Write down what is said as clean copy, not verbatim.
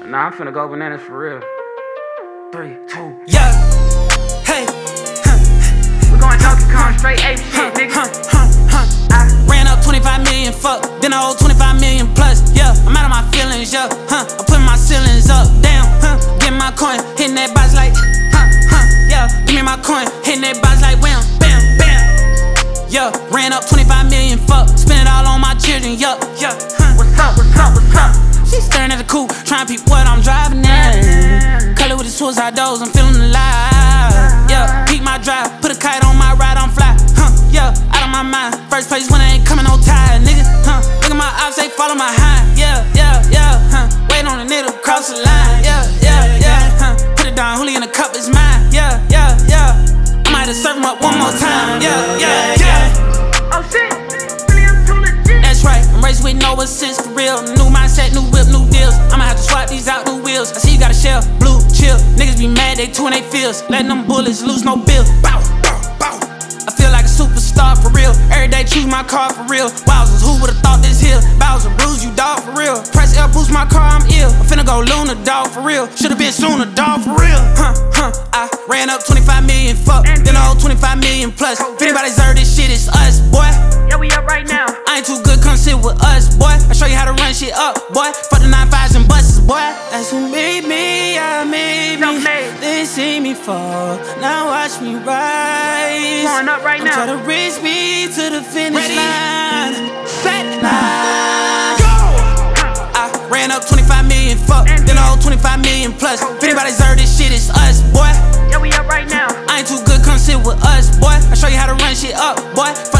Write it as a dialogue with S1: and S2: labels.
S1: Nah, I'm finna go bananas for real. 3, 2.
S2: Yeah. Hey.
S1: We're going Donkey Kong straight ape shit, nigga.
S2: I ran up 25 million, fuck. Then I owe 25 million plus. Yeah, I'm out of my feelings, yeah. I'm putting my ceilings up, damn. Get my coin, hitting that box like, yeah. Give me my coin, hitting that box like wham, bam, bam. Yeah, ran up 25 million, fuck. Spend it all on my children, yeah.
S1: What's up, what's up, what's up?
S2: She staring at the coupe, trying to peep what I'm driving in. Color with the suicide doors, I'm feeling alive. Yeah, peek my drive, put a kite on my ride, I'm fly. Yeah, out of my mind. First place when I ain't coming no tide, nigga. Look at my ops, they follow my high. Yeah. Wait on the needle, cross the line. Yeah. Put it down, Hooli in the cup, it's mine. Yeah. I might have served him up one more time. Yeah.
S1: Oh shit, really I'm too legit.
S2: That's right, I'm raised with no assist for real. New mindset, new whip, new deals. I'ma have to swap these out, new wheels. I see you got a shell, blue, chill. Niggas be mad, they two in they feels. Letting them bullets lose no bill. Bow. I feel like a superstar for real. Every day choose my car for real. Wowzers, who would've thought this hill? Bowser, bruise you dog for real. Press L, boost my car, I'm ill. I'm finna go Luna, dog for real. Should've been sooner, dog for real. I ran up 25 million, fuck. Then I owe 25 million plus. If anybody deserve this shit, it's us, boy.
S1: Yeah, we up right now.
S2: I ain't too good, come sit with us, boy. I show you how to run shit up, boy. Fuck the 9-5s and buses, boy. That's who made me, I made me. They see me fall, now watch me rise.
S1: Going up right now.
S2: Try to race me to the finish line.
S1: Set.
S2: Go! I ran up 25 million, fuck. Then I owe 25 million plus. If anybody deserve this shit, it's us, boy.
S1: Yeah, we up right now.
S2: I ain't too good, come sit with us, boy. I show you how to run shit up, boy.